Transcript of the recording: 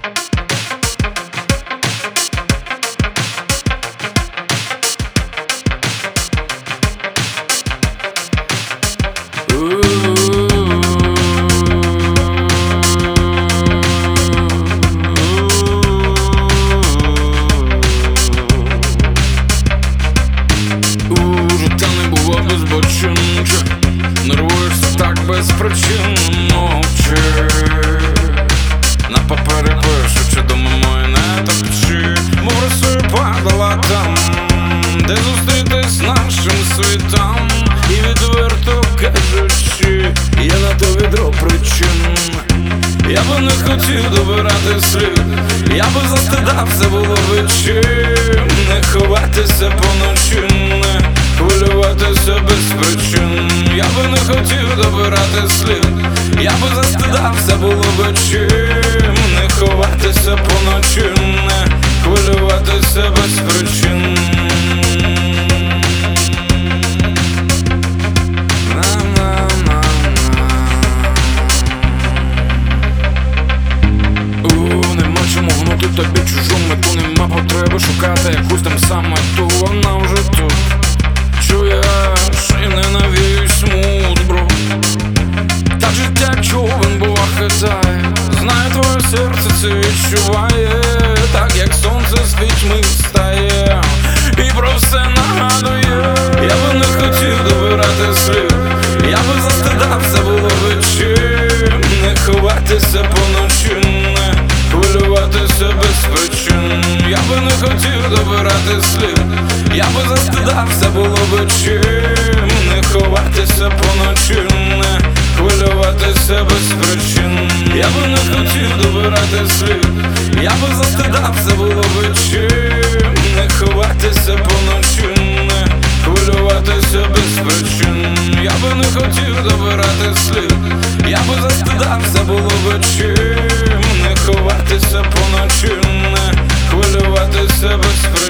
Нервуєшся так без причин, мовчи. На папері пишучи до мемої не топчи. Мов рисою падала там, де зустрітись нашим світам. І відверто кажучи, є на то відро причин. Я би не хотів добирати слід, я би застидався, було би чим. Не ховатися поночі, не хвилюватися без причин. Я би не хотів добирати слід, я би застидався, було би чим. Не ховатися поночі, не хвилюватися без причин. Нема чому гнути тобі чужу мету, нема потреби шукати якусь там саме ту, вона вже тут. Чуєш і не навіюй смут, бро. Так життя човен, бува, хитає. Знаю, твоє серце це відчуває, так як сонце з пітьми встає і про все нагадує. Я би не хотів добирати слід, я би застидався, було би чим. Не ховатися поночі, не хвилюватися без причин. Я би не хотів добирати слід, я би застидався, було би чим. Не ховатися поночі, не хвилюватися без причин. Я би не хотів добирати слід, я би застидався, було би чим. Не ховатися поночі, не хвилюватися без причин. Я би не хотів добирати слід, я би застидався, було би чим. Не ховатися поночі, не хвилюватися без причин.